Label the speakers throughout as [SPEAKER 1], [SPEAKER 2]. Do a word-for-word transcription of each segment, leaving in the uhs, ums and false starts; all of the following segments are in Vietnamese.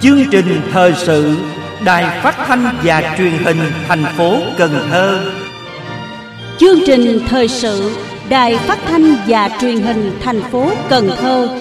[SPEAKER 1] Chương trình thời sự Đài Phát thanh và Truyền hình thành phố Cần Thơ.
[SPEAKER 2] Chương trình thời sự Đài Phát thanh và Truyền hình thành phố Cần Thơ.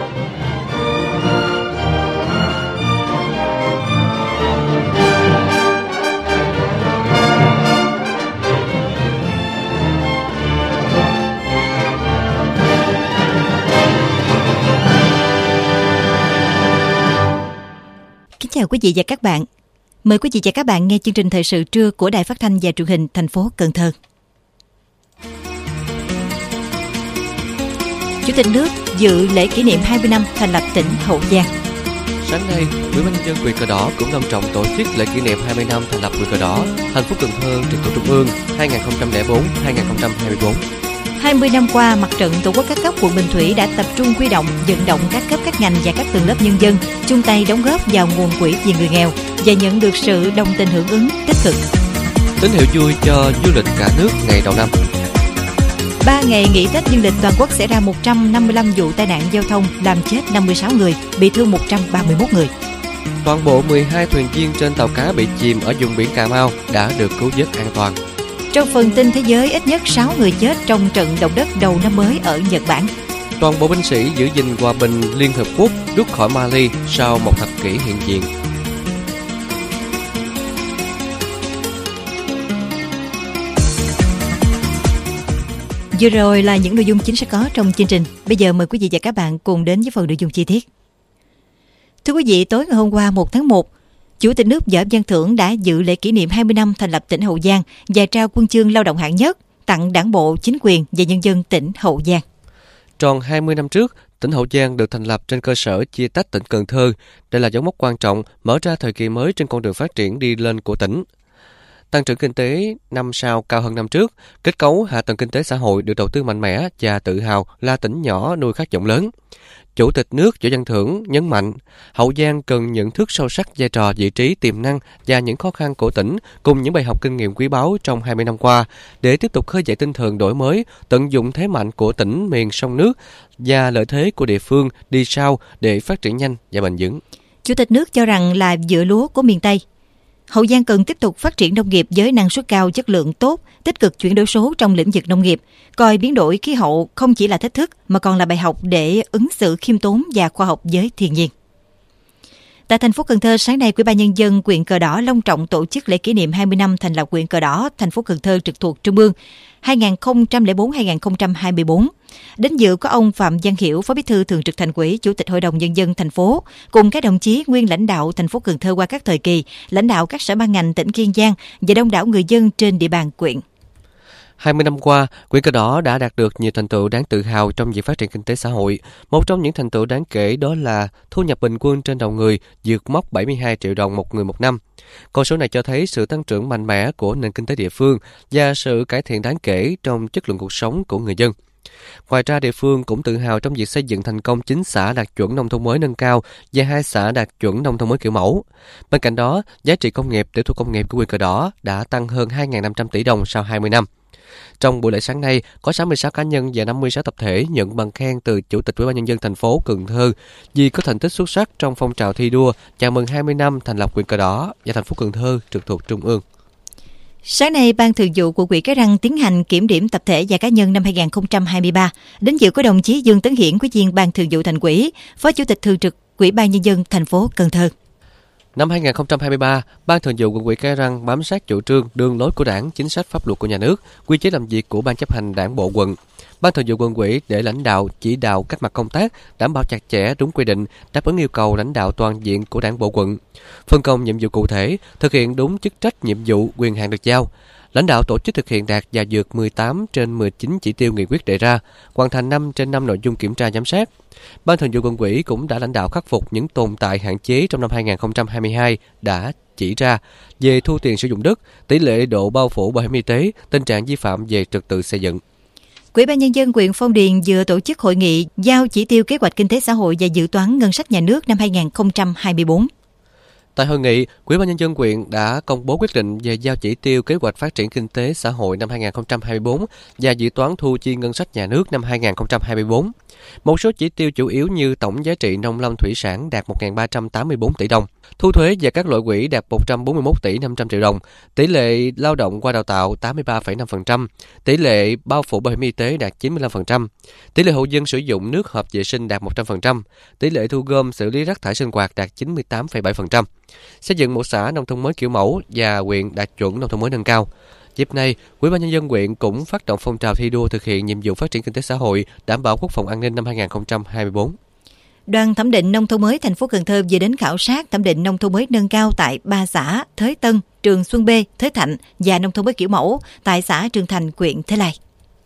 [SPEAKER 3] Kính chào quý vị và các bạn. Mời quý vị và các bạn nghe chương trình thời sự trưa của Đài Phát thanh và Truyền hình thành phố Cần Thơ. Chủ tịch nước dự lễ kỷ niệm hai mươi năm thành lập tỉnh Hậu Giang.
[SPEAKER 4] Sáng nay, Ủy ban nhân dân huyện Cờ Đỏ cũng long trọng tổ chức lễ kỷ niệm hai mươi năm thành lập huyện Cờ Đỏ, thành phố Cần Thơ trực thuộc Trung ương hai nghìn không trăm lẻ bốn đến hai nghìn không trăm hai mươi tư.
[SPEAKER 3] hai mươi năm qua, Mặt trận Tổ quốc các cấp quận Bình Thủy đã tập trung huy động, vận động các cấp các ngành và các tầng lớp nhân dân chung tay đóng góp vào nguồn quỹ vì người nghèo và nhận được sự đồng tình hưởng ứng tích cực.
[SPEAKER 4] Tín hiệu vui cho du lịch cả nước ngày đầu năm.
[SPEAKER 3] Ba ngày nghỉ Tết dương lịch, toàn quốc xảy ra một trăm năm mươi lăm vụ tai nạn giao thông, làm chết năm mươi sáu người, bị thương một trăm ba mươi mốt người.
[SPEAKER 4] Toàn bộ mười hai thuyền viên trên tàu cá bị chìm ở vùng biển Cà Mau đã được cứu vớt an toàn.
[SPEAKER 3] Trong phần tin thế giới, ít nhất sáu người chết trong trận động đất đầu năm mới ở Nhật Bản.
[SPEAKER 4] Toàn bộ binh sĩ giữ gìn hòa bình Liên Hợp Quốc rút khỏi Mali sau một thập kỷ hiện diện.
[SPEAKER 3] Vừa rồi là những nội dung chính sẽ có trong chương trình. Bây giờ mời quý vị và các bạn cùng đến với phần nội dung chi tiết. Thưa quý vị, tối ngày hôm qua một tháng một, Chủ tịch nước Võ Văn Thưởng đã dự lễ kỷ niệm hai mươi năm thành lập tỉnh Hậu Giang và trao huân chương lao động hạng nhất tặng Đảng bộ, chính quyền và nhân dân tỉnh Hậu Giang.
[SPEAKER 4] Tròn hai mươi năm trước, tỉnh Hậu Giang được thành lập trên cơ sở chia tách tỉnh Cần Thơ. Đây là dấu mốc quan trọng mở ra thời kỳ mới trên con đường phát triển đi lên của tỉnh. Tăng trưởng kinh tế năm sau cao hơn năm trước, kết cấu hạ tầng kinh tế xã hội được đầu tư mạnh mẽ và tự hào là tỉnh nhỏ nuôi khát vọng lớn. Chủ tịch nước Võ Văn Thưởng nhấn mạnh, Hậu Giang cần nhận thức sâu sắc vai trò, vị trí, tiềm năng và những khó khăn của tỉnh cùng những bài học kinh nghiệm quý báu trong hai mươi năm qua để tiếp tục khơi dậy tinh thần đổi mới, tận dụng thế mạnh của tỉnh miền sông nước và lợi thế của địa phương đi sau để phát triển nhanh và bền vững.
[SPEAKER 3] Chủ tịch nước cho rằng là vựa lúa của miền Tây, Hậu Giang cần tiếp tục phát triển nông nghiệp với năng suất cao, chất lượng tốt, tích cực chuyển đổi số trong lĩnh vực nông nghiệp, coi biến đổi khí hậu không chỉ là thách thức mà còn là bài học để ứng xử khiêm tốn và khoa học với thiên nhiên. Tại thành phố Cần Thơ, sáng nay, Ủy ban nhân dân huyện Cờ Đỏ long trọng tổ chức lễ kỷ niệm hai mươi năm thành lập huyện Cờ Đỏ, thành phố Cần Thơ trực thuộc Trung ương hai nghìn không trăm lẻ bốn đến hai nghìn không trăm hai mươi tư. Đến dự có ông Phạm Văn Hiểu, Phó Bí thư Thường trực Thành ủy, Chủ tịch Hội đồng Nhân dân thành phố, cùng các đồng chí nguyên lãnh đạo thành phố Cần Thơ qua các thời kỳ, lãnh đạo các sở ban ngành tỉnh Kiên Giang và đông đảo người dân trên địa bàn huyện.
[SPEAKER 4] hai mươi năm qua, huyện Cờ Đỏ đã đạt được nhiều thành tựu đáng tự hào trong việc phát triển kinh tế xã hội. Một trong những thành tựu đáng kể đó là thu nhập bình quân trên đầu người vượt mốc bảy mươi hai triệu đồng một người một năm. Con số này cho thấy sự tăng trưởng mạnh mẽ của nền kinh tế địa phương và sự cải thiện đáng kể trong chất lượng cuộc sống của người dân. Ngoài ra, địa phương cũng tự hào trong việc xây dựng thành công chín xã đạt chuẩn nông thôn mới nâng cao và hai xã đạt chuẩn nông thôn mới kiểu mẫu. Bên cạnh đó, giá trị công nghiệp, tiểu thủ công nghiệp của huyện Cờ Đỏ đã tăng hơn hai nghìn năm trăm tỷ đồng sau hai mươi năm. Trong buổi lễ sáng nay, có sáu mươi sáu cá nhân và năm mươi sáu tập thể nhận bằng khen từ Chủ tịch Ủy ban nhân dân thành phố Cần Thơ vì có thành tích xuất sắc trong phong trào thi đua chào mừng hai mươi năm thành lập huyện Cờ Đỏ và thành phố Cần Thơ trực thuộc Trung ương.
[SPEAKER 3] Sáng nay, Ban Thường vụ của Quỹ Cái Răng tiến hành kiểm điểm tập thể và cá nhân năm hai nghìn không trăm hai mươi ba. Đến dự có đồng chí Dương Tấn Hiển, Ủy viên Ban Thường vụ Thành ủy, Phó Chủ tịch Thường trực Ủy ban nhân dân thành phố Cần Thơ.
[SPEAKER 4] Năm hai nghìn không trăm hai mươi ba, Ban Thường vụ Quận ủy Cái Răng bám sát chủ trương, đường lối của Đảng, chính sách pháp luật của nhà nước, quy chế làm việc của Ban chấp hành Đảng bộ quận. Ban Thường vụ Quận ủy để lãnh đạo chỉ đạo các mặt công tác, đảm bảo chặt chẽ đúng quy định, đáp ứng yêu cầu lãnh đạo toàn diện của Đảng bộ quận. Phân công nhiệm vụ cụ thể, thực hiện đúng chức trách nhiệm vụ, quyền hạn được giao. Lãnh đạo tổ chức thực hiện đạt và vượt mười tám trên mười chín chỉ tiêu nghị quyết đề ra, hoàn thành năm trên năm nội dung kiểm tra giám sát. Ban Thường vụ Quận ủy cũng đã lãnh đạo khắc phục những tồn tại hạn chế trong năm hai nghìn không trăm hai mươi hai đã chỉ ra về thu tiền sử dụng đất, tỷ lệ độ bao phủ bảo hiểm y tế, tình trạng vi phạm về trật tự xây dựng.
[SPEAKER 3] Ủy ban nhân dân huyện Phong Điền vừa tổ chức hội nghị giao chỉ tiêu kế hoạch kinh tế xã hội và dự toán ngân sách nhà nước năm hai nghìn không trăm hai mươi tư.
[SPEAKER 4] Tại hội nghị, Ủy ban Nhân dân huyện đã công bố quyết định về giao chỉ tiêu kế hoạch phát triển kinh tế xã hội năm hai nghìn không trăm hai mươi tư và dự toán thu chi ngân sách nhà nước năm hai nghìn không trăm hai mươi tư. Một số chỉ tiêu chủ yếu như tổng giá trị nông lâm thủy sản đạt một nghìn ba trăm tám mươi tư tỷ đồng, thu thuế và các loại quỹ đạt một trăm bốn mươi mốt tỷ năm trăm triệu đồng, tỷ lệ lao động qua đào tạo tám mươi ba phẩy năm phần trăm, tỷ lệ bao phủ bảo hiểm y tế đạt chín mươi lăm phần trăm, tỷ lệ hộ dân sử dụng nước hợp vệ sinh đạt một trăm phần trăm, tỷ lệ thu gom xử lý rác thải sinh hoạt đạt chín mươi tám phẩy bảy phần trăm. Xây dựng một xã nông thôn mới kiểu mẫu và huyện đạt chuẩn nông thôn mới nâng cao. Dịp này, Ủy ban Nhân dân huyện cũng phát động phong trào thi đua thực hiện nhiệm vụ phát triển kinh tế xã hội, đảm bảo quốc phòng an ninh năm hai nghìn không trăm hai mươi tư.
[SPEAKER 3] Đoàn thẩm định nông thôn mới thành phố Cần Thơ vừa đến khảo sát thẩm định nông thôn mới nâng cao tại ba xã Thới Tân, Trường Xuân B, Thới Thạnh và nông thôn mới kiểu mẫu tại xã Trường Thành, huyện Thới Lai.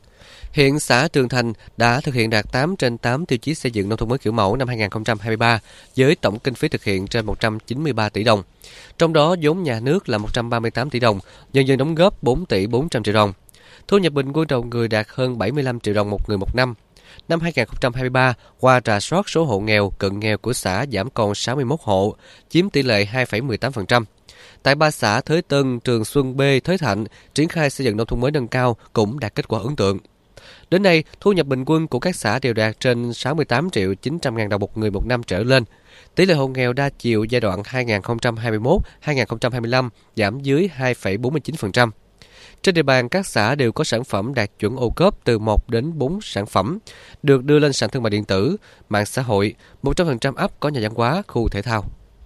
[SPEAKER 4] Hiện xã Trường Thành đã thực hiện đạt tám trên tám tiêu chí xây dựng nông thôn mới kiểu mẫu năm hai nghìn không trăm hai mươi ba với tổng kinh phí thực hiện trên một trăm chín mươi ba tỷ đồng. Trong đó vốn nhà nước là một trăm ba mươi tám tỷ đồng, nhân dân đóng góp bốn tỷ bốn trăm triệu đồng. Thu nhập bình quân đầu người đạt hơn bảy mươi lăm triệu đồng một người một năm. Năm hai nghìn không trăm hai mươi ba, qua rà soát số hộ nghèo, cận nghèo của xã giảm còn sáu mươi mốt hộ, chiếm tỷ lệ hai phẩy mười tám phần trăm. Tại ba xã Thới Tân, Trường Xuân B, Thới Thạnh, triển khai xây dựng nông thôn mới nâng cao cũng đạt kết quả ấn tượng. Đến nay, thu nhập bình quân của các xã đều đạt trên sáu mươi tám triệu chín trăm ngàn đồng một người một năm trở lên. Tỷ lệ hộ nghèo đa chiều giai đoạn hai nghìn không trăm hai mươi mốt đến hai nghìn không trăm hai mươi lăm giảm dưới hai phẩy bốn mươi chín phần trăm. Trên địa bàn, các xã đều có sản phẩm đạt chuẩn ô cốp từ một đến bốn sản phẩm, được đưa lên sàn thương mại điện tử, mạng xã hội, một trăm phần trăm ấp có nhà văn hóa, khu thể thao.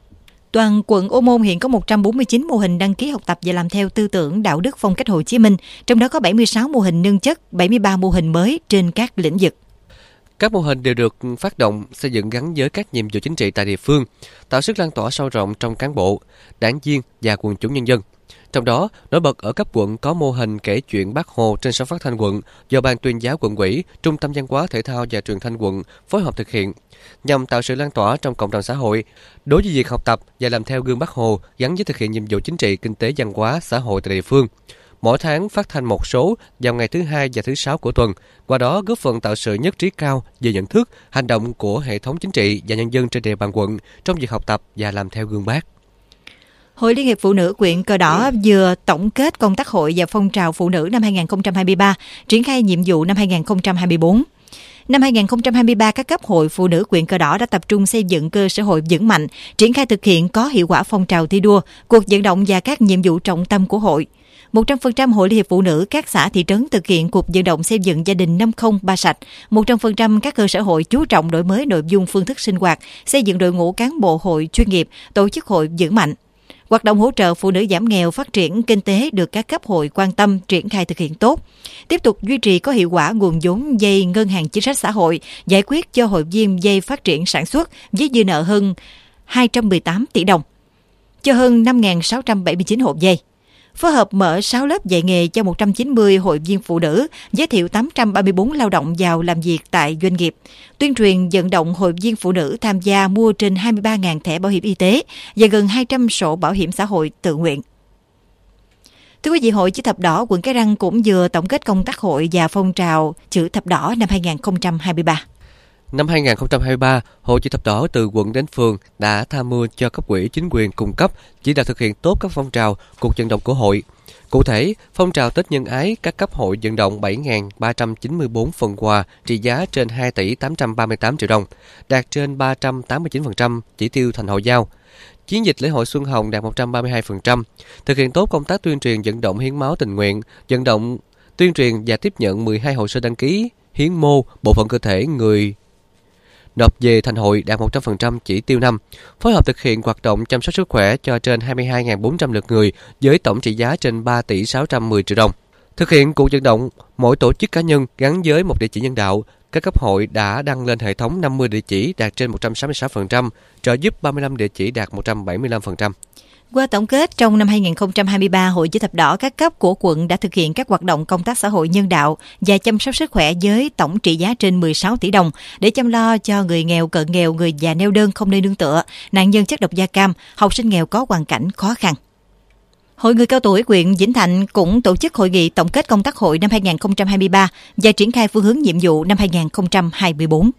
[SPEAKER 3] Toàn quận Ô Môn hiện có một trăm bốn mươi chín mô hình đăng ký học tập và làm theo tư tưởng đạo đức phong cách Hồ Chí Minh, trong đó có bảy mươi sáu mô hình nâng chất, bảy mươi ba mô hình mới trên các lĩnh vực.
[SPEAKER 4] Các mô hình đều được phát động, xây dựng gắn với các nhiệm vụ chính trị tại địa phương, tạo sức lan tỏa sâu rộng trong cán bộ, đảng viên và quần chúng nhân dân. Trong đó, nổi bật ở cấp quận có mô hình kể chuyện Bác Hồ trên sóng phát thanh quận do Ban tuyên giáo quận ủy, Trung tâm Văn hóa Thể thao và Truyền thanh quận phối hợp thực hiện, nhằm tạo sự lan tỏa trong cộng đồng xã hội đối với việc học tập và làm theo gương Bác Hồ gắn với thực hiện nhiệm vụ chính trị, kinh tế, văn hóa, xã hội tại địa phương. Mỗi tháng phát thanh một số vào ngày thứ hai và thứ sáu của tuần, qua đó góp phần tạo sự nhất trí cao về nhận thức, hành động của hệ thống chính trị và nhân dân trên địa bàn quận trong việc học tập và làm theo gương Bác.
[SPEAKER 3] Hội Liên hiệp Phụ nữ huyện Cờ Đỏ vừa tổng kết công tác hội và phong trào phụ nữ năm hai nghìn không trăm hai mươi ba, triển khai nhiệm vụ năm hai nghìn không trăm hai mươi tư. Năm hai nghìn không trăm hai mươi ba, các cấp hội phụ nữ huyện Cờ Đỏ đã tập trung xây dựng cơ sở hội vững mạnh, triển khai thực hiện có hiệu quả phong trào thi đua, cuộc vận động và các nhiệm vụ trọng tâm của hội. một trăm phần trăm Hội Liên hiệp Phụ nữ các xã thị trấn thực hiện cuộc vận động xây dựng gia đình năm không ba sạch. một trăm phần trăm các cơ sở hội chú trọng đổi mới nội dung phương thức sinh hoạt, xây dựng đội ngũ cán bộ hội chuyên nghiệp, tổ chức hội vững mạnh. Hoạt động hỗ trợ phụ nữ giảm nghèo, phát triển kinh tế được các cấp hội quan tâm triển khai thực hiện tốt. Tiếp tục duy trì có hiệu quả nguồn vốn vay ngân hàng chính sách xã hội, giải quyết cho hội viên vay phát triển sản xuất với dư nợ hơn hai trăm mười tám tỷ đồng, cho hơn năm nghìn sáu trăm bảy mươi chín hộ vay. Phối hợp mở sáu lớp dạy nghề cho một trăm chín mươi hội viên phụ nữ, giới thiệu tám trăm ba mươi tư lao động vào làm việc tại doanh nghiệp. Tuyên truyền vận động hội viên phụ nữ tham gia mua trên hai mươi ba nghìn thẻ bảo hiểm y tế và gần hai trăm sổ bảo hiểm xã hội tự nguyện. Thưa quý vị, Hội Chữ Thập Đỏ quận Cái Răng cũng vừa tổng kết công tác hội và phong trào Chữ Thập Đỏ năm hai nghìn không trăm hai mươi ba.
[SPEAKER 4] Năm hai nghìn không trăm hai mươi ba, Hội Chữ Thập Đỏ từ quận đến phường đã tham mưu cho cấp ủy chính quyền cung cấp chỉ đạo thực hiện tốt các phong trào, cuộc vận động của hội. Cụ thể, phong trào Tết Nhân Ái, các cấp hội vận động bảy nghìn ba trăm chín mươi tư phần quà trị giá trên hai tỷ tám trăm ba mươi tám triệu đồng, đạt trên ba trăm tám mươi chín phần trăm chỉ tiêu thành hội giao. Chiến dịch lễ hội Xuân Hồng đạt một trăm ba mươi hai phần trăm, thực hiện tốt công tác tuyên truyền vận động hiến máu tình nguyện, vận động tuyên truyền và tiếp nhận mười hai hồ sơ đăng ký hiến mô bộ phận cơ thể người nộp về thành hội đạt một trăm phần trăm chỉ tiêu năm, phối hợp thực hiện hoạt động chăm sóc sức khỏe cho trên hai mươi hai nghìn bốn trăm lượt người với tổng trị giá trên ba tỷ sáu trăm mười triệu đồng. Thực hiện cuộc vận động, mỗi tổ chức cá nhân gắn với một địa chỉ nhân đạo, các cấp hội đã đăng lên hệ thống năm mươi địa chỉ đạt trên một trăm sáu mươi sáu phần trăm, trợ giúp ba mươi lăm địa chỉ đạt một trăm bảy mươi lăm phần trăm.
[SPEAKER 3] Qua tổng kết, trong năm hai nghìn không trăm hai mươi ba, Hội Chữ Thập Đỏ các cấp của quận đã thực hiện các hoạt động công tác xã hội nhân đạo và chăm sóc sức khỏe với tổng trị giá trên mười sáu tỷ đồng để chăm lo cho người nghèo, cận nghèo, người già neo đơn không nơi nương tựa, nạn nhân chất độc da cam, học sinh nghèo có hoàn cảnh khó khăn. Hội người cao tuổi huyện Vĩnh Thạnh cũng tổ chức hội nghị tổng kết công tác hội năm hai nghìn không trăm hai mươi ba và triển khai phương hướng nhiệm vụ năm hai nghìn không trăm hai mươi tư.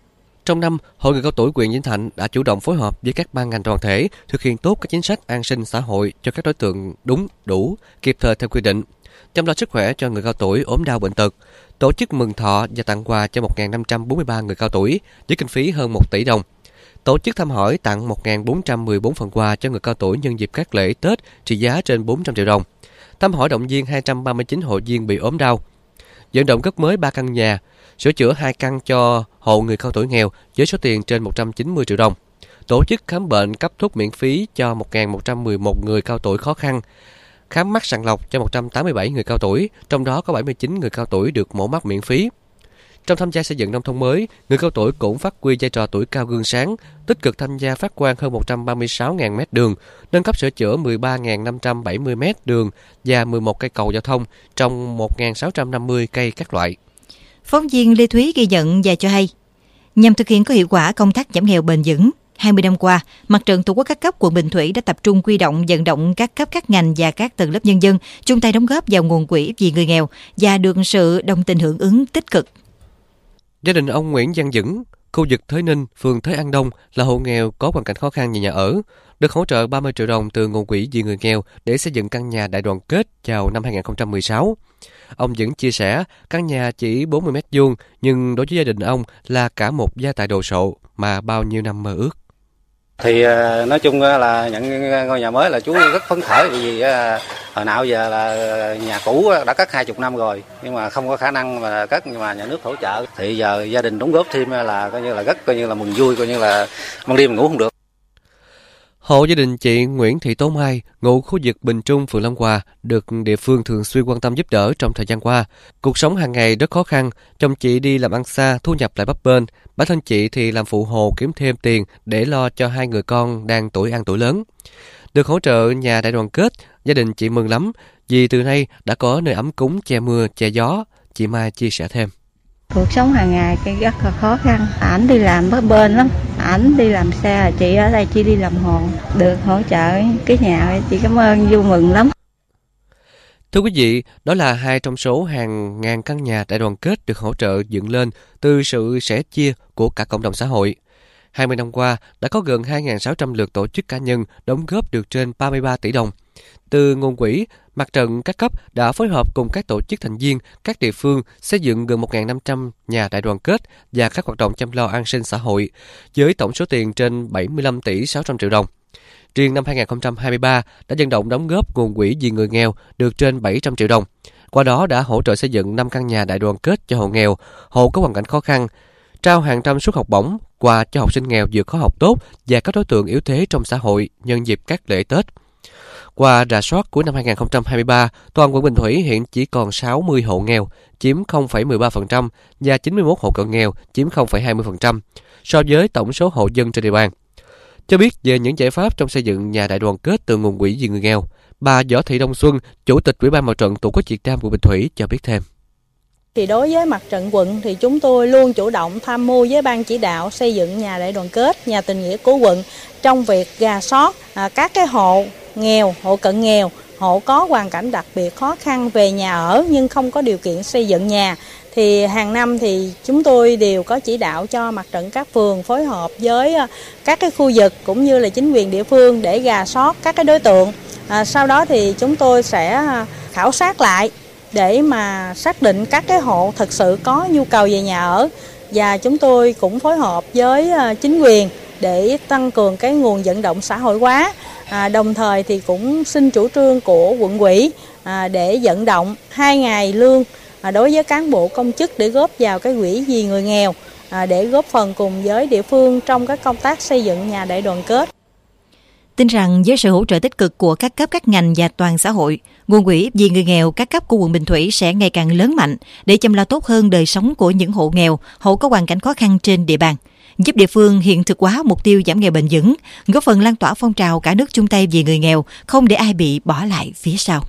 [SPEAKER 4] Trong năm, Hội Người cao tuổi huyện Vĩnh Thạnh đã chủ động phối hợp với các ban ngành đoàn thể thực hiện tốt các chính sách an sinh xã hội cho các đối tượng đúng, đủ, kịp thời theo quy định, chăm lo sức khỏe cho người cao tuổi ốm đau bệnh tật, tổ chức mừng thọ và tặng quà cho một nghìn năm trăm bốn mươi ba người cao tuổi với kinh phí hơn một tỷ đồng. Tổ chức thăm hỏi tặng một nghìn bốn trăm mười bốn phần quà cho người cao tuổi nhân dịp các lễ Tết trị giá trên bốn trăm triệu đồng. Thăm hỏi động viên hai trăm ba mươi chín hội viên bị ốm đau. Vận động cấp mới ba căn nhà, sửa chữa hai căn cho hộ người cao tuổi nghèo với số tiền trên một trăm chín mươi triệu đồng. Tổ chức khám bệnh cấp thuốc miễn phí cho một nghìn một trăm mười một người cao tuổi khó khăn. Khám mắt sàng lọc cho một trăm tám mươi bảy người cao tuổi, trong đó có bảy mươi chín người cao tuổi được mổ mắt miễn phí. Trong tham gia xây dựng nông thôn mới, người cao tuổi cũng phát huy vai trò tuổi cao gương sáng, tích cực tham gia phát quang hơn một trăm ba mươi sáu nghìn mét đường, nâng cấp sửa chữa mười ba nghìn năm trăm bảy mươi mét đường và mười một cây cầu giao thông trong một nghìn sáu trăm năm mươi cây các loại.
[SPEAKER 3] Phóng viên Lê Thúy ghi nhận và cho hay, nhằm thực hiện có hiệu quả công tác giảm nghèo bền vững, hai mươi năm qua, Mặt trận Tổ quốc các cấp quận Bình Thủy đã tập trung huy động vận động các cấp các ngành và các tầng lớp nhân dân chung tay đóng góp vào nguồn quỹ vì người nghèo và được sự đồng tình hưởng ứng tích cực.
[SPEAKER 4] Gia đình ông Nguyễn Văn Dững, khu vực Thới Ninh, phường Thới An Đông là hộ nghèo có hoàn cảnh khó khăn về nhà ở, được hỗ trợ ba mươi triệu đồng từ nguồn quỹ vì người nghèo để xây dựng căn nhà đại đoàn kết vào năm hai nghìn không trăm mười sáu. Ông Dững chia sẻ, căn nhà chỉ bốn mươi mét vuông nhưng đối với gia đình ông là cả một gia tài đồ sộ mà bao nhiêu năm mơ ước.
[SPEAKER 5] Thì nói chung là nhận ngôi nhà mới là chú rất phấn khởi, vì hồi nào giờ là nhà cũ đã cất hai chục năm rồi nhưng mà không có khả năng mà cất, nhưng mà nhà nước hỗ trợ thì giờ gia đình đóng góp thêm là coi như là rất coi như là mừng vui, coi như là ban đêm ngủ không được.
[SPEAKER 4] Hộ gia đình chị Nguyễn Thị Tố Mai, ngụ khu vực Bình Trung, phường Long Hòa, được địa phương thường xuyên quan tâm giúp đỡ trong thời gian qua. Cuộc sống hàng ngày rất khó khăn, chồng chị đi làm ăn xa, thu nhập lại bấp bênh. Bản thân chị thì làm phụ hồ kiếm thêm tiền để lo cho hai người con đang tuổi ăn tuổi lớn. Được hỗ trợ nhà đại đoàn kết, gia đình chị mừng lắm, vì từ nay đã có nơi ấm cúng che mưa, che gió. Chị Mai chia sẻ thêm.
[SPEAKER 6] Cuộc sống hàng ngày rất là khó khăn, ảnh đi làm bấp bênh lắm, ảnh đi làm xe, chị ở đây chỉ đi làm hồ, được hỗ trợ cái nhà, chị cảm ơn, vui mừng lắm.
[SPEAKER 4] Thưa quý vị, đó là hai trong số hàng ngàn căn nhà đại đoàn kết được hỗ trợ dựng lên từ sự sẻ chia của cả cộng đồng xã hội. hai mươi năm qua, đã có gần hai nghìn sáu trăm lượt tổ chức cá nhân đóng góp được trên ba mươi ba tỷ đồng. Từ nguồn quỹ, Mặt trận các cấp đã phối hợp cùng các tổ chức thành viên, các địa phương xây dựng gần một nghìn năm trăm nhà đại đoàn kết và các hoạt động chăm lo an sinh xã hội, với tổng số tiền trên bảy mươi lăm tỷ sáu trăm triệu đồng. Riêng năm hai nghìn không trăm hai mươi ba đã vận động đóng góp nguồn quỹ vì người nghèo được trên bảy trăm triệu đồng. Qua đó đã hỗ trợ xây dựng năm căn nhà đại đoàn kết cho hộ nghèo, hộ có hoàn cảnh khó khăn, trao hàng trăm suất học bổng, quà cho học sinh nghèo vượt khó học tốt và các đối tượng yếu thế trong xã hội nhân dịp các lễ Tết. Qua rà soát cuối năm hai nghìn không trăm hai mươi ba, toàn quận Bình Thủy hiện chỉ còn sáu mươi hộ nghèo, chiếm không phẩy mười ba phần trăm và chín mươi mốt hộ cận nghèo, chiếm không phẩy hai mươi phần trăm so với tổng số hộ dân trên địa bàn. Cho biết về những giải pháp trong xây dựng nhà đại đoàn kết từ nguồn quỹ vì người nghèo, bà Võ Thị Đông Xuân, Chủ tịch Ủy ban Mặt trận Tổ quốc Việt Nam quận Bình Thủy cho biết thêm.
[SPEAKER 7] Thì đối với Mặt trận quận thì chúng tôi luôn chủ động tham mưu với ban chỉ đạo xây dựng nhà đại đoàn kết, nhà tình nghĩa của quận trong việc rà soát à, các cái hộ nghèo, hộ cận nghèo, hộ có hoàn cảnh đặc biệt khó khăn về nhà ở nhưng không có điều kiện xây dựng nhà. Thì hàng năm thì chúng tôi đều có chỉ đạo cho mặt trận các phường phối hợp với các cái khu vực cũng như là chính quyền địa phương để rà soát các cái đối tượng. À, sau đó thì chúng tôi sẽ khảo sát lại để mà xác định các cái hộ thực sự có nhu cầu về nhà ở, và chúng tôi cũng phối hợp với chính quyền để tăng cường cái nguồn vận động xã hội hóa. À, đồng thời thì cũng xin chủ trương của quận ủy à, để vận động hai ngày lương à, đối với cán bộ công chức để góp vào cái quỹ vì người nghèo à, để góp phần cùng với địa phương trong các công tác xây dựng nhà đại đoàn kết.
[SPEAKER 3] Tin rằng với sự hỗ trợ tích cực của các cấp các ngành và toàn xã hội, nguồn quỹ vì người nghèo các cấp của quận Bình Thủy sẽ ngày càng lớn mạnh để chăm lo tốt hơn đời sống của những hộ nghèo, hộ có hoàn cảnh khó khăn trên địa bàn, giúp địa phương hiện thực hóa mục tiêu giảm nghèo bền vững, góp phần lan tỏa phong trào cả nước chung tay vì người nghèo, không để ai bị bỏ lại phía sau.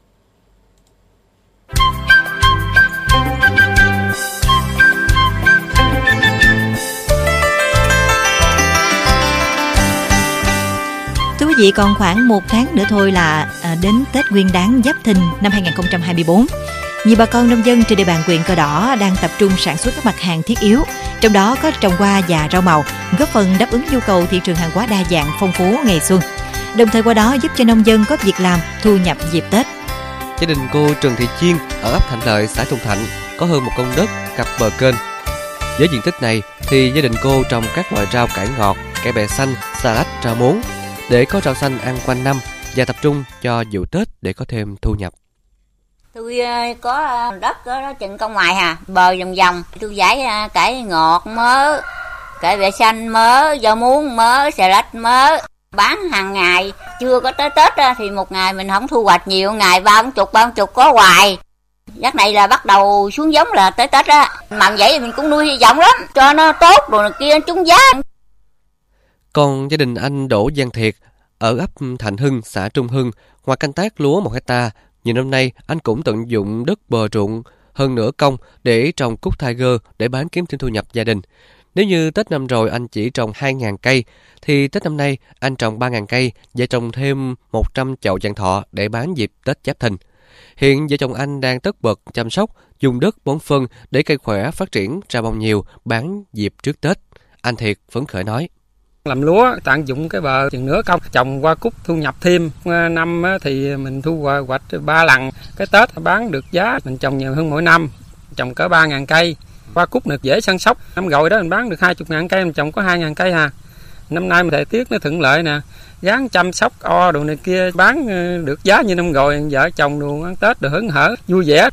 [SPEAKER 3] Thưa quý vị, còn khoảng một tháng nữa thôi là đến Tết Nguyên đán Giáp Thìn năm hai nghìn không trăm hai mươi tư. Nhiều bà con nông dân trên địa bàn huyện Cờ Đỏ đang tập trung sản xuất các mặt hàng thiết yếu, trong đó có trồng hoa và rau màu, góp phần đáp ứng nhu cầu thị trường hàng hóa đa dạng phong phú ngày xuân. Đồng thời qua đó giúp cho nông dân có việc làm, thu nhập dịp Tết.
[SPEAKER 4] Gia đình cô Trần Thị Chiên ở ấp Thạnh Lợi, xã Trung Thạnh có hơn một công đất cặp bờ kênh. Với diện tích này thì gia đình cô trồng các loại rau cải ngọt, cải bẹ xanh, xà lách, rau muống để có rau xanh ăn quanh năm và tập trung cho vụ Tết để có thêm thu nhập.
[SPEAKER 8] Tôi có đất đó chừng công ngoài hà, bờ vòng vòng, tôi giải cải ngọt mớ, cải bẹ xanh mớ, rau muống mớ, xà lách mớ, bán hàng ngày. Chưa có tới Tết thì một ngày mình không thu hoạch nhiều, ngày ba bốn chục, ba bốn chục có hoài. Giấc này là bắt đầu xuống giống là tới Tết á, mà vậy mình cũng nuôi hy vọng lắm, cho nó tốt rồi kia trúng giá.
[SPEAKER 4] Còn gia đình anh Đỗ Văn Thiệt ở ấp Thạnh Hưng, xã Trung Hưng, ngoài canh tác lúa một hecta, nhiều năm nay anh cũng tận dụng đất bờ ruộng hơn nửa công để trồng cúc Tiger để bán kiếm thêm thu nhập gia đình. Nếu như Tết năm rồi anh chỉ trồng hai nghìn cây, thì Tết năm nay anh trồng ba nghìn cây và trồng thêm một trăm chậu vạn thọ để bán dịp Tết Giáp Thìn. Hiện vợ chồng anh đang tất bật chăm sóc, dùng đất bón phân để cây khỏe phát triển ra bông nhiều, bán dịp trước Tết. Anh Thiệt phấn khởi nói.
[SPEAKER 9] Làm lúa tận dụng cái bờ chừng nửa công, trồng hoa cúc thu nhập thêm. Năm thì mình thu hoạch ba lần, cái Tết bán được giá, mình trồng nhiều hơn mỗi năm, trồng cỡ ba nghìn cây. Hoa cúc được dễ săn sóc, năm rồi đó mình bán được hai mươi nghìn cây, mình trồng có hai nghìn cây hà. Năm nay thời tiết nó thuận lợi nè, gắng chăm sóc o đồ này kia, bán được giá như năm rồi, vợ chồng đồ ăn Tết được hớn hở, vui vẻ.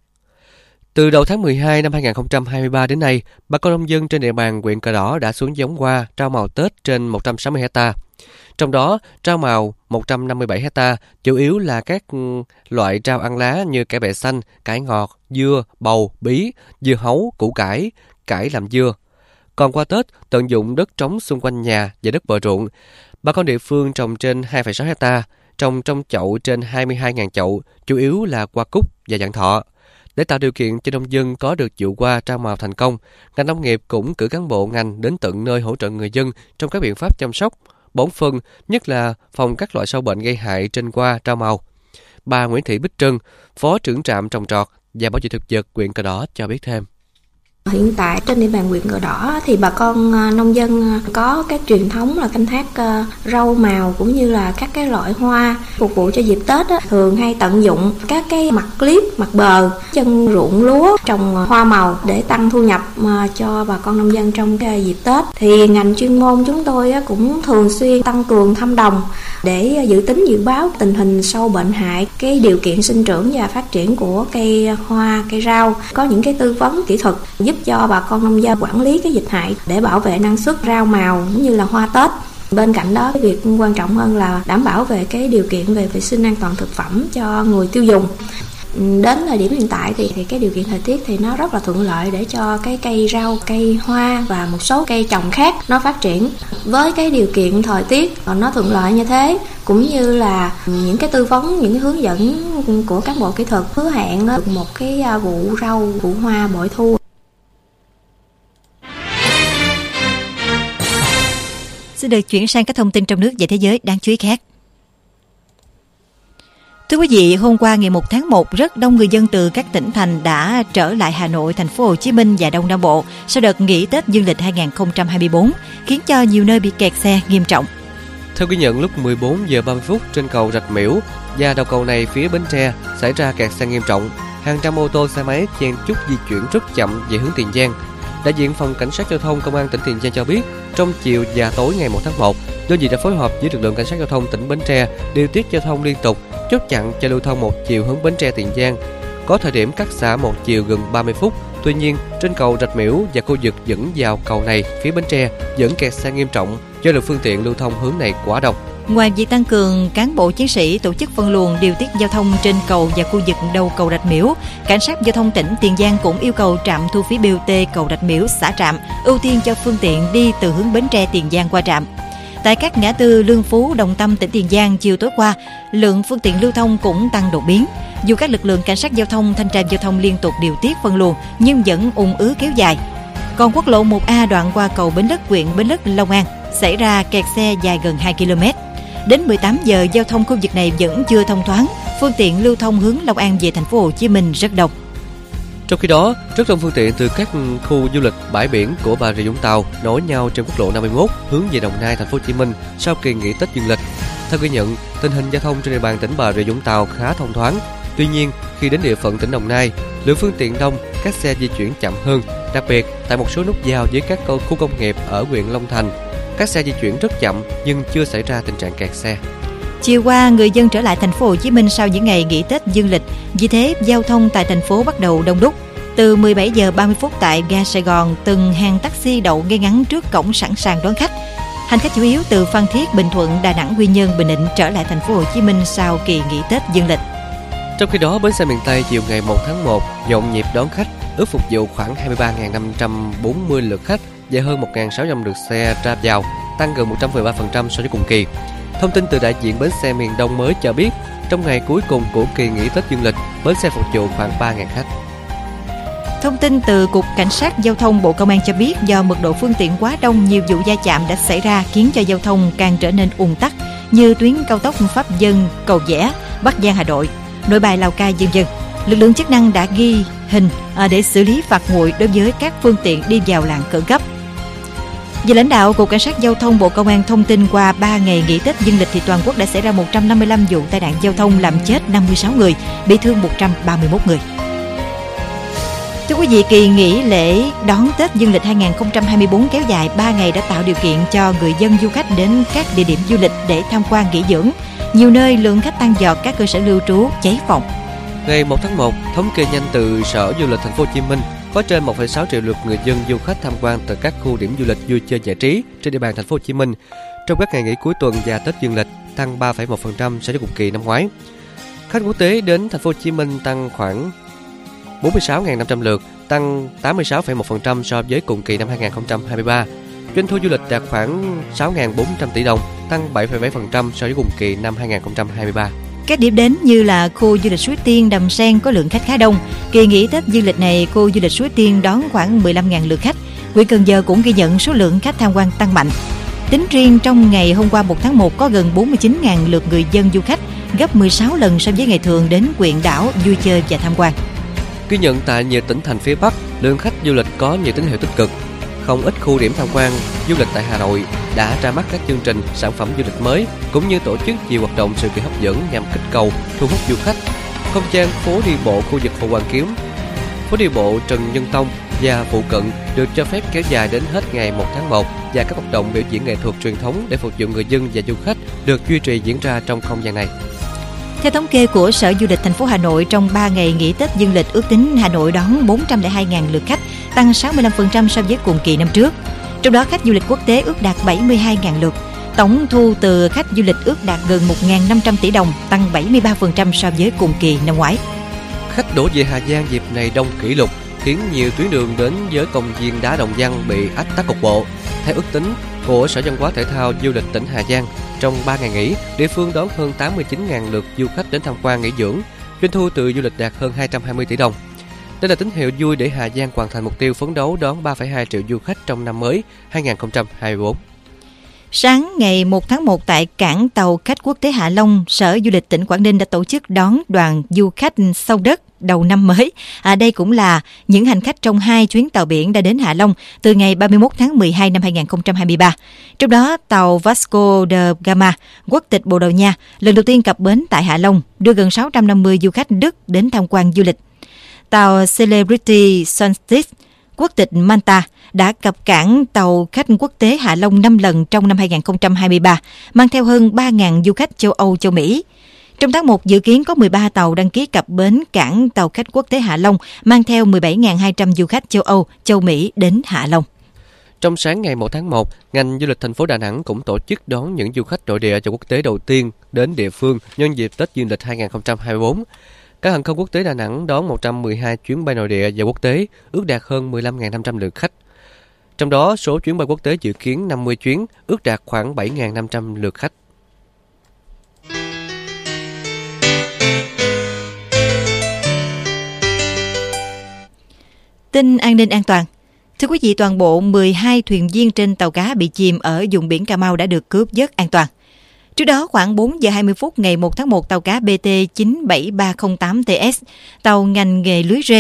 [SPEAKER 4] Từ đầu tháng mười hai năm hai nghìn không trăm hai mươi ba đến nay, bà con nông dân trên địa bàn huyện Cờ Đỏ đã xuống giống hoa, rau màu Tết trên một trăm sáu mươi hecta. Trong đó, rau màu một trăm năm mươi bảy hecta, chủ yếu là các loại rau ăn lá như cải bẹ xanh, cải ngọt, dưa, bầu, bí, dưa hấu, củ cải, cải làm dưa. Còn qua Tết, tận dụng đất trống xung quanh nhà và đất bờ ruộng, bà con địa phương trồng trên hai phẩy sáu hecta, trồng trong chậu trên hai mươi hai nghìn chậu, chủ yếu là hoa cúc và vạn thọ. Để tạo điều kiện cho nông dân có được vụ hoa rau màu thành công, ngành nông nghiệp cũng cử cán bộ ngành đến tận nơi hỗ trợ người dân trong các biện pháp chăm sóc, bón phân, nhất là phòng các loại sâu bệnh gây hại trên hoa rau màu. Bà Nguyễn Thị Bích Trân, Phó trưởng trạm trồng trọt và bảo vệ thực vật huyện Cờ Đỏ cho biết thêm.
[SPEAKER 10] Hiện tại trên địa bàn huyện Cờ Đỏ thì bà con nông dân có cái truyền thống là canh tác rau màu cũng như là các cái loại hoa phục vụ cho dịp Tết á, thường hay tận dụng các cái mặt clip, mặt bờ, chân ruộng lúa trồng hoa màu để tăng thu nhập cho bà con nông dân trong cái dịp Tết. Thì ngành chuyên môn chúng tôi cũng thường xuyên tăng cường thăm đồng để dự tính dự báo tình hình sâu bệnh hại, cái điều kiện sinh trưởng và phát triển của cây hoa, cây rau, có những cái tư vấn kỹ thuật giúp cho bà con nông dân quản lý cái dịch hại để bảo vệ năng suất rau màu cũng như là hoa Tết. Bên cạnh đó, cái việc quan trọng hơn là đảm bảo về cái điều kiện về vệ sinh an toàn thực phẩm cho người tiêu dùng. Đến thời điểm hiện tại thì, thì cái điều kiện thời tiết thì nó rất là thuận lợi để cho cái cây rau, cây hoa và một số cây trồng khác nó phát triển. Với cái điều kiện thời tiết nó thuận lợi như thế, cũng như là những cái tư vấn, những cái hướng dẫn của cán bộ kỹ thuật hứa hẹn được một cái vụ rau, vụ hoa bội thu.
[SPEAKER 3] Xin được chuyển sang các thông tin trong nước và thế giới đáng chú ý khác. Thưa quý vị, hôm qua ngày một tháng một, rất đông người dân từ các tỉnh thành đã trở lại Hà Nội, thành phố Hồ Chí Minh và Đông Nam Bộ sau đợt nghỉ Tết Dương lịch hai nghìn không trăm hai mươi tư, khiến cho nhiều nơi bị kẹt xe nghiêm trọng.
[SPEAKER 4] Theo ghi nhận, lúc mười bốn giờ ba mươi phút trên cầu Rạch Miễu và đầu cầu này phía Bến Tre xảy ra kẹt xe nghiêm trọng. Hàng trăm ô tô, xe máy chen chúc di chuyển rất chậm về hướng Tiền Giang. Đại diện Phòng Cảnh sát Giao thông Công an tỉnh Tiền Giang cho biết, trong chiều và tối ngày một tháng một, đơn vị đã phối hợp với lực lượng Cảnh sát Giao thông tỉnh Bến Tre điều tiết giao thông liên tục, chốt chặn cho lưu thông một chiều hướng Bến Tre Tiền Giang. Có thời điểm cắt xả một chiều gần ba mươi phút. Tuy nhiên, trên cầu Rạch Miễu và khu vực dẫn vào cầu này phía Bến Tre vẫn kẹt xe nghiêm trọng do lượng phương tiện lưu thông hướng này quá đông.
[SPEAKER 3] Ngoài việc tăng cường cán bộ chiến sĩ tổ chức phân luồng điều tiết giao thông trên cầu và khu vực đầu cầu Rạch Miễu, Cảnh sát Giao thông tỉnh Tiền Giang cũng yêu cầu trạm thu phí bê o tê cầu Rạch Miễu xả trạm, ưu tiên cho phương tiện đi từ hướng Bến Tre Tiền Giang qua trạm. Tại các ngã tư Lương Phú, Đồng Tâm, tỉnh Tiền Giang chiều tối qua, lượng phương tiện lưu thông cũng tăng đột biến. Dù các lực lượng cảnh sát giao thông, thanh tra giao thông liên tục điều tiết phân luồng nhưng vẫn ùn ứ kéo dài. Còn quốc lộ một A đoạn qua cầu Bến Lức, huyện Bến Lức, Long An xảy ra kẹt xe dài gần hai ki lô mét. Đến mười tám giờ, giao thông khu vực này vẫn chưa thông thoáng, phương tiện lưu thông hướng Long An về thành phố Hồ Chí Minh rất đông.
[SPEAKER 4] Trong khi đó, rất đông phương tiện từ các khu du lịch bãi biển của Bà Rịa Vũng Tàu nối nhau trên quốc lộ năm mươi mốt hướng về Đồng Nai, thành phố Hồ Chí Minh sau kỳ nghỉ Tết Dương lịch. Theo ghi nhận, tình hình giao thông trên địa bàn tỉnh Bà Rịa Vũng Tàu khá thông thoáng. Tuy nhiên, khi đến địa phận tỉnh Đồng Nai, lượng phương tiện đông, các xe di chuyển chậm hơn. Đặc biệt, tại một số nút giao với các khu công nghiệp ở huyện Long Thành, các xe di chuyển rất chậm nhưng chưa xảy ra tình trạng kẹt xe.
[SPEAKER 3] Chiều qua, người dân trở lại thành phố Hồ Chí Minh sau những ngày nghỉ Tết Dương lịch, vì thế giao thông tại thành phố bắt đầu đông đúc. Từ mười bảy giờ ba mươi phút tại ga Sài Gòn, từng hàng taxi đậu ngay ngắn trước cổng sẵn sàng đón khách. Hành khách chủ yếu từ Phan Thiết, Bình Thuận, Đà Nẵng, Quy Nhơn, Bình Định trở lại thành phố Hồ Chí Minh sau kỳ nghỉ Tết Dương lịch.
[SPEAKER 4] Trong khi đó, bến xe miền Tây chiều ngày một tháng một nhộn nhịp đón khách, ước phục vụ khoảng hai mươi ba nghìn năm trăm bốn mươi lượt khách và hơn một nghìn sáu trăm lượt xe ra vào, tăng gần một trăm mười ba phần trăm so với cùng kỳ. Thông tin từ đại diện bến xe miền Đông mới cho biết, trong ngày cuối cùng của kỳ nghỉ Tết Dương lịch, bến xe phục vụ khoảng ba nghìn khách.
[SPEAKER 3] Thông tin từ Cục Cảnh sát Giao thông Bộ Công an cho biết, do mật độ phương tiện quá đông, nhiều vụ va chạm đã xảy ra khiến cho giao thông càng trở nên ùn tắc, như tuyến cao tốc Pháp Vân, Cầu Giẽ, Bắc Giang, Hà Nội, Nội Bài, Lào Cai, vân vân. Lực lượng chức năng đã ghi hình để xử lý phạt nguội đối với các phương tiện đi vào làn khẩn cấp. Về lãnh đạo Cục Cảnh sát Giao thông Bộ Công an thông tin, qua ba ngày nghỉ Tết Dương lịch thì toàn quốc đã xảy ra một trăm năm mươi lăm vụ tai nạn giao thông, làm chết năm mươi sáu người, bị thương một trăm ba mươi mốt người. Thưa quý vị, kỳ nghỉ lễ đón Tết Dương lịch hai không hai tư kéo dài ba ngày đã tạo điều kiện cho người dân du khách đến các địa điểm du lịch để tham quan nghỉ dưỡng. Nhiều nơi lượng khách tăng vọt, các cơ sở lưu trú cháy phòng.
[SPEAKER 4] Ngày một tháng một, thống kê nhanh từ Sở Du lịch Thành phố Hồ Chí Minh, có trên một phẩy sáu triệu lượt người dân du khách tham quan tại các khu điểm du lịch vui chơi giải trí trên địa bàn Thành phố Hồ Chí Minh trong các ngày nghỉ cuối tuần và Tết Dương lịch, tăng ba phẩy một phần trăm so với cùng kỳ năm ngoái. Khách quốc tế đến Thành phố Hồ Chí Minh tăng khoảng bốn mươi sáu nghìn năm trăm lượt, tăng tám mươi sáu phẩy một phần trăm so với cùng kỳ năm hai không hai ba. Doanh thu du lịch đạt khoảng sáu nghìn bốn trăm tỷ đồng, tăng bảy phẩy bảy phần trăm so với cùng kỳ năm hai không hai ba.
[SPEAKER 3] Các điểm đến như là khu du lịch Suối Tiên, Đầm Sen có lượng khách khá đông. Kỳ nghỉ Tết Dương lịch này, khu du lịch Suối Tiên đón khoảng mười lăm nghìn lượt khách. Huyện Cần Giờ cũng ghi nhận số lượng khách tham quan tăng mạnh. Tính riêng trong ngày hôm qua một tháng một có gần bốn mươi chín nghìn lượt người dân du khách, gấp mười sáu lần so với ngày thường đến huyện đảo vui chơi và tham quan.
[SPEAKER 4] Ghi nhận tại nhiều tỉnh thành phía Bắc, lượng khách du lịch có nhiều tín hiệu tích cực. Không ít khu điểm tham quan du lịch tại Hà Nội đã ra mắt các chương trình, sản phẩm du lịch mới, cũng như tổ chức nhiều hoạt động sự kiện hấp dẫn nhằm kích cầu, thu hút du khách. Không gian phố đi bộ khu vực Hồ Hoàn Kiếm, phố đi bộ Trần Nhân Tông và phụ cận được cho phép kéo dài đến hết ngày một tháng một, và các hoạt động biểu diễn nghệ thuật truyền thống để phục vụ người dân và du khách được duy trì diễn ra trong không gian này.
[SPEAKER 3] Theo thống kê của Sở Du lịch thành phố Hà Nội, trong ba ngày nghỉ Tết Dương lịch, ước tính Hà Nội đón bốn trăm lẻ hai nghìn lượt khách, tăng sáu mươi lăm phần trăm so với cùng kỳ năm trước. Trong đó, khách du lịch quốc tế ước đạt bảy mươi hai nghìn lượt. Tổng thu từ khách du lịch ước đạt gần một nghìn năm trăm tỷ đồng, tăng bảy mươi ba phần trăm so với cùng kỳ năm ngoái.
[SPEAKER 4] Khách đổ về Hà Giang dịp này đông kỷ lục, khiến nhiều tuyến đường đến với công viên đá Đồng Văn bị ách tắc cục bộ. Theo ước tính của Sở Văn hóa Thể thao Du lịch tỉnh Hà Giang, trong ba ngày nghỉ, địa phương đón hơn tám mươi chín nghìn lượt du khách đến tham quan nghỉ dưỡng, doanh thu từ du lịch đạt hơn hai trăm hai mươi tỷ đồng. Đây là tín hiệu vui để Hà Giang hoàn thành mục tiêu phấn đấu đón ba phẩy hai triệu du khách trong năm mới hai không hai tư.
[SPEAKER 3] Sáng ngày một tháng một tại cảng tàu khách quốc tế Hạ Long, Sở Du lịch tỉnh Quảng Ninh đã tổ chức đón đoàn du khách Sông Đất đầu năm mới. À, đây cũng là những hành khách trong hai chuyến tàu biển đã đến Hạ Long từ ngày ba mươi mốt tháng mười hai năm hai không hai ba. Trong đó, tàu Vasco da Gama, quốc tịch Bồ Đào Nha, lần đầu tiên cập bến tại Hạ Long, đưa gần sáu trăm năm mươi du khách Đức đến tham quan du lịch. Tàu Celebrity Sunset, quốc tịch Malta, đã cập cảng tàu khách quốc tế Hạ Long năm lần trong năm hai không hai ba, mang theo hơn ba nghìn du khách châu Âu, châu Mỹ. Trong tháng một, dự kiến có mười ba tàu đăng ký cập bến cảng tàu khách quốc tế Hạ Long, mang theo mười bảy nghìn hai trăm du khách châu Âu, châu Mỹ đến Hạ Long.
[SPEAKER 4] Trong sáng ngày một tháng một, ngành du lịch thành phố Đà Nẵng cũng tổ chức đón những du khách nội địa và quốc tế đầu tiên đến địa phương nhân dịp Tết Dương lịch hai không hai tư. Các hàng không quốc tế Đà Nẵng đón một trăm mười hai chuyến bay nội địa và quốc tế, ước đạt hơn mười lăm nghìn năm trăm lượt khách. Trong đó, số chuyến bay quốc tế dự kiến năm mươi chuyến, ước đạt khoảng bảy nghìn năm trăm lượt khách.
[SPEAKER 3] Tin an ninh an toàn. Thưa quý vị, toàn bộ mười hai thuyền viên trên tàu cá bị chìm ở vùng biển Cà Mau đã được cứu vớt an toàn. Trước đó, khoảng bốn giờ hai mươi phút ngày một tháng một, tàu cá B T chín bảy ba không tám T S, tàu ngành nghề lưới rê,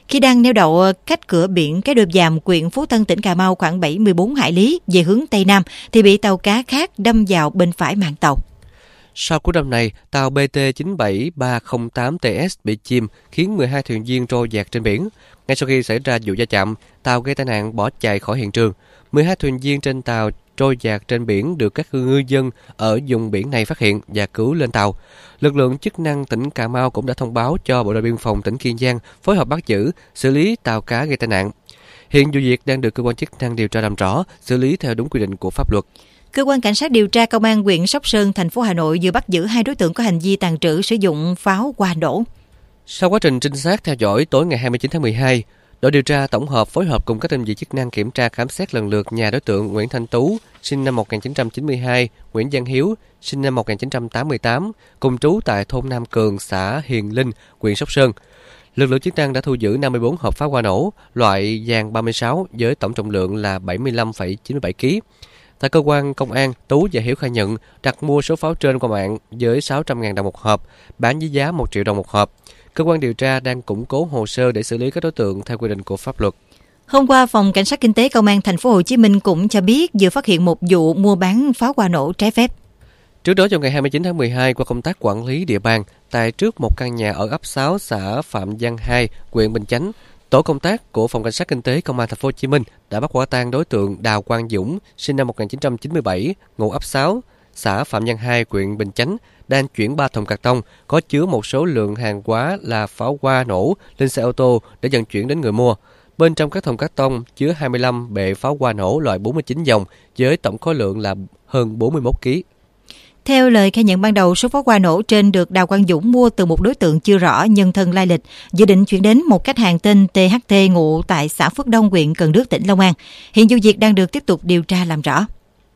[SPEAKER 3] Khi đang neo đậu cách cửa biển Cái Đôi Vàm, huyện Phú Tân, tỉnh Cà Mau khoảng bảy mươi bốn hải lý về hướng Tây Nam thì bị tàu cá khác đâm vào bên phải mạn tàu.
[SPEAKER 4] Sau cú đâm này, tàu B T chín bảy ba không tám T S bị chìm, khiến mười hai thuyền viên trôi dạt trên biển. Ngay sau khi xảy ra vụ va chạm, tàu gây tai nạn bỏ chạy khỏi hiện trường. mười hai thuyền viên trên tàu trôi dạt trên biển được các ngư dân ở vùng biển này phát hiện và cứu lên tàu. Lực lượng chức năng tỉnh Cà Mau cũng đã thông báo cho Bộ đội Biên phòng tỉnh Kiên Giang phối hợp bắt giữ, xử lý tàu cá gây tai nạn. Hiện vụ việc đang được cơ quan chức năng điều tra làm rõ, xử lý theo đúng quy định của pháp luật.
[SPEAKER 3] Cơ quan cảnh sát điều tra công an huyện Sóc Sơn, thành phố Hà Nội vừa bắt giữ hai đối tượng có hành vi tàng trữ sử dụng pháo hoa nổ.
[SPEAKER 4] Sau quá trình trinh sát theo dõi, tối ngày hai mươi chín tháng mười hai, đội điều tra tổng hợp phối hợp cùng các đơn vị chức năng kiểm tra khám xét lần lượt nhà đối tượng Nguyễn Thanh Tú, sinh năm một nghìn chín trăm chín mươi hai, Nguyễn Văn Hiếu, sinh năm một nghìn chín trăm tám mươi tám, cùng trú tại thôn Nam Cường, xã Hiền Linh, huyện Sóc Sơn. Lực lượng chức năng đã thu giữ năm mươi bốn hộp pháo hoa nổ loại vàng ba mươi sáu với tổng trọng lượng là bảy mươi lăm phẩy chín mươi bảy ki lô gam. Tại cơ quan công an, Tú và Hiếu khai nhận đặt mua số pháo trên qua mạng với sáu trăm nghìn đồng một hộp, bán với giá một triệu đồng một hộp. Cơ quan điều tra đang củng cố hồ sơ để xử lý các đối tượng theo quy định của pháp luật.
[SPEAKER 3] Hôm qua, Phòng Cảnh sát Kinh tế Công an Thành phố Hồ Chí Minh cũng cho biết vừa phát hiện một vụ mua bán pháo hoa nổ trái phép.
[SPEAKER 4] Trước đó, vào ngày hai mươi chín tháng mười hai, qua công tác quản lý địa bàn, tại trước một căn nhà ở ấp sáu, xã Phạm Văn hai, huyện Bình Chánh, tổ công tác của Phòng Cảnh sát Kinh tế Công an Thành phố Hồ Chí Minh đã bắt quả tang đối tượng Đào Quang Dũng, sinh năm một nghìn chín trăm chín mươi bảy, ngụ ấp sáu, xã Phạm Văn hai, huyện Bình Chánh, đang chuyển ba thùng cạc tông có chứa một số lượng hàng hóa là pháo hoa nổ lên xe ô tô để vận chuyển đến người mua. Bên trong các thùng cạc tông chứa hai mươi lăm bệ pháo hoa nổ loại bốn mươi chín dòng với tổng khối lượng là hơn bốn mươi mốt ki lô gam.
[SPEAKER 3] Theo lời khai nhận ban đầu, số pháo hoa nổ trên được Đào Quang Dũng mua từ một đối tượng chưa rõ nhân thân lai lịch, dự định chuyển đến một khách hàng tên T H T ngụ tại xã Phước Đông, huyện Cần Đước, tỉnh Long An. Hiện vụ việc đang được tiếp tục điều tra làm rõ.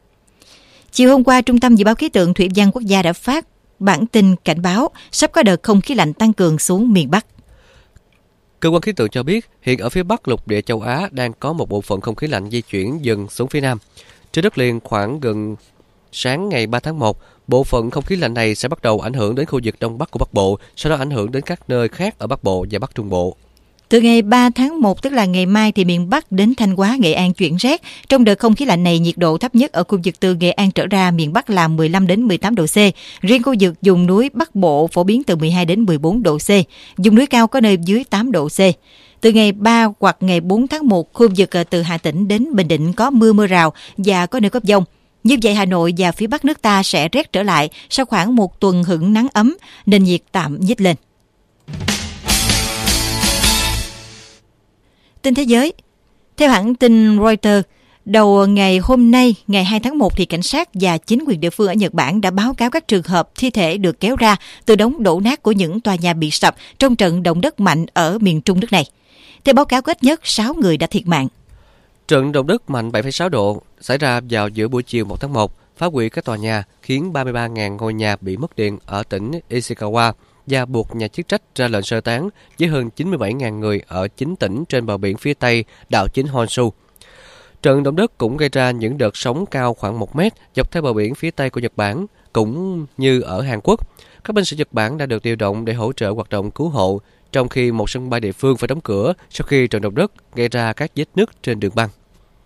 [SPEAKER 3] Chiều hôm qua, Trung tâm Dự báo Khí tượng Thủy văn Quốc gia đã phát bản tin cảnh báo sắp có đợt không khí lạnh tăng cường xuống miền Bắc.
[SPEAKER 4] Cơ quan khí tượng cho biết, hiện ở phía Bắc lục địa châu Á đang có một bộ phận không khí lạnh di chuyển dần xuống phía Nam. Trên đất liền khoảng gần sáng ngày ba tháng một, bộ phận không khí lạnh này sẽ bắt đầu ảnh hưởng đến khu vực Đông Bắc của Bắc Bộ, sau đó ảnh hưởng đến các nơi khác ở Bắc Bộ và Bắc Trung Bộ.
[SPEAKER 3] Từ ngày ba tháng một, tức là ngày mai, thì miền Bắc đến Thanh Hóa, Nghệ An chuyển rét. Trong đợt không khí lạnh này, nhiệt độ thấp nhất ở khu vực từ Nghệ An trở ra miền Bắc là mười lăm đến mười tám độ C. Riêng khu vực vùng núi Bắc Bộ phổ biến từ mười hai đến mười bốn độ C. Vùng núi cao có nơi dưới tám độ C. Từ ngày ba hoặc ngày bốn tháng một, khu vực từ Hà Tĩnh đến Bình Định có mưa mưa rào và có nơi có dông. Như vậy, Hà Nội và phía Bắc nước ta sẽ rét trở lại sau khoảng một tuần hửng nắng ấm, nền nhiệt tạm nhích lên. Tin thế giới. Theo hãng tin Reuters, đầu ngày hôm nay, ngày hai tháng một, thì cảnh sát và chính quyền địa phương ở Nhật Bản đã báo cáo các trường hợp thi thể được kéo ra từ đống đổ nát của những tòa nhà bị sập trong trận động đất mạnh ở miền Trung nước này. Theo báo cáo, ít nhất sáu người đã thiệt mạng.
[SPEAKER 4] Trận động đất mạnh bảy phẩy sáu độ xảy ra vào giữa buổi chiều một tháng một, phá hủy các tòa nhà, khiến ba mươi ba nghìn ngôi nhà bị mất điện ở tỉnh Ishikawa và buộc nhà chức trách ra lệnh sơ tán với hơn chín mươi bảy nghìn người ở chín tỉnh trên bờ biển phía Tây đảo chính Honshu. Trận động đất cũng gây ra những đợt sóng cao khoảng một mét dọc theo bờ biển phía Tây của Nhật Bản, cũng như ở Hàn Quốc. Các binh sĩ Nhật Bản đã được điều động để hỗ trợ hoạt động cứu hộ, trong khi một sân bay địa phương phải đóng cửa sau khi trận động đất gây ra các vết nứt trên đường băng.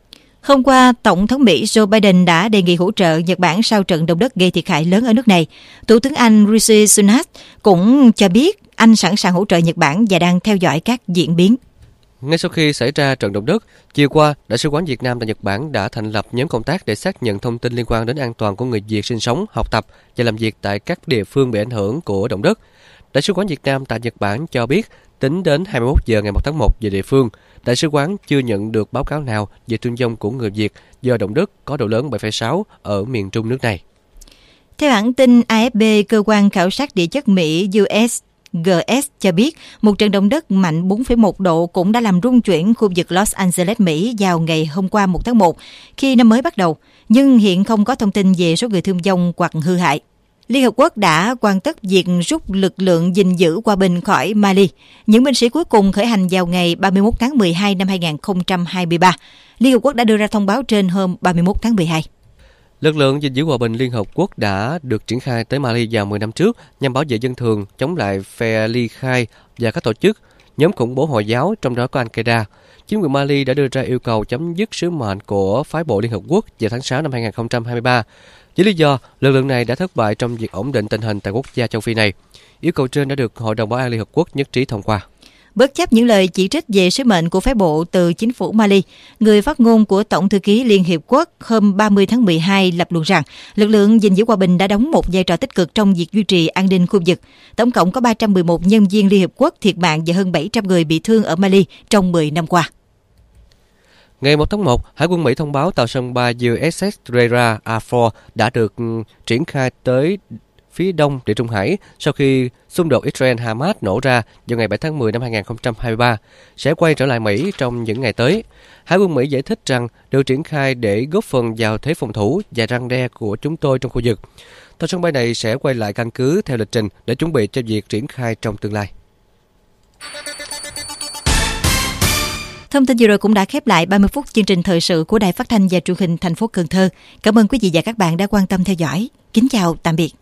[SPEAKER 3] Hôm qua, Tổng thống Mỹ Joe Biden đã đề nghị hỗ trợ Nhật Bản sau trận động đất gây thiệt hại lớn ở nước này. Thủ tướng Anh Rishi Sunak cũng cho biết Anh sẵn sàng hỗ trợ Nhật Bản và đang theo dõi các diễn biến.
[SPEAKER 4] Ngay sau khi xảy ra trận động đất, chiều qua, Đại sứ quán Việt Nam tại Nhật Bản đã thành lập nhóm công tác để xác nhận thông tin liên quan đến an toàn của người Việt sinh sống, học tập và làm việc tại các địa phương bị ảnh hưởng của động đất. Đại sứ quán Việt Nam tại Nhật Bản cho biết, tính đến hai mươi mốt giờ ngày một tháng một giờ địa phương, Đại sứ quán chưa nhận được báo cáo nào về thương vong của người Việt do động đất có độ lớn bảy phẩy sáu ở miền Trung nước này.
[SPEAKER 3] Theo hãng tin A F P, cơ quan khảo sát địa chất Mỹ U S G S cho biết một trận động đất mạnh bốn phẩy một độ cũng đã làm rung chuyển khu vực Los Angeles, Mỹ vào ngày hôm qua một tháng một, khi năm mới bắt đầu, nhưng hiện không có thông tin về số người thương vong hoặc hư hại. Liên Hợp Quốc đã hoàn tất việc rút lực lượng gìn giữ hòa bình khỏi Mali. Những binh sĩ cuối cùng khởi hành vào ngày ba mươi mốt tháng mười hai năm hai nghìn không trăm hai mươi ba. Liên Hợp Quốc đã đưa ra thông báo trên hôm ba mươi mốt tháng mười hai.
[SPEAKER 4] Lực lượng gìn giữ hòa bình Liên Hợp Quốc đã được triển khai tới Mali vào mười năm trước nhằm bảo vệ dân thường, chống lại phe ly khai và các tổ chức nhóm khủng bố Hồi giáo, trong đó có Al-Qaeda. Chính quyền Mali đã đưa ra yêu cầu chấm dứt sứ mệnh của phái bộ Liên Hợp Quốc vào tháng sáu năm hai không hai ba, với lý do lực lượng này đã thất bại trong việc ổn định tình hình tại quốc gia châu Phi này. Yêu cầu trên đã được Hội đồng Bảo an Liên Hợp Quốc nhất trí thông qua.
[SPEAKER 3] Bất chấp những lời chỉ trích về sứ mệnh của phái bộ từ chính phủ Mali, người phát ngôn của Tổng thư ký Liên Hiệp Quốc hôm ba mươi tháng mười hai lập luận rằng lực lượng gìn giữ hòa bình đã đóng một vai trò tích cực trong việc duy trì an ninh khu vực. Tổng cộng có ba trăm mười một nhân viên Liên Hiệp Quốc thiệt mạng và hơn bảy trăm người bị thương ở Mali trong mười năm qua.
[SPEAKER 4] Ngày một tháng một, Hải quân Mỹ thông báo tàu sân bay u ét ét Rera Arthur đã được triển khai tới phía đông Địa Trung Hải sau khi xung đột Israel-Hamas nổ ra vào ngày bảy tháng mười năm hai không hai ba, sẽ quay trở lại Mỹ trong những ngày tới. Hải quân Mỹ giải thích rằng được triển khai để góp phần vào thế phòng thủ và răn đe của chúng tôi trong khu vực. Tàu sân bay này sẽ quay lại căn cứ theo lịch trình để chuẩn bị cho việc triển khai trong tương lai.
[SPEAKER 3] Thông tin vừa rồi cũng đã khép lại ba mươi phút chương trình thời sự của Đài Phát thanh và Truyền hình thành phố Cần Thơ. Cảm ơn quý vị và các bạn đã quan tâm theo dõi. Kính chào, tạm biệt.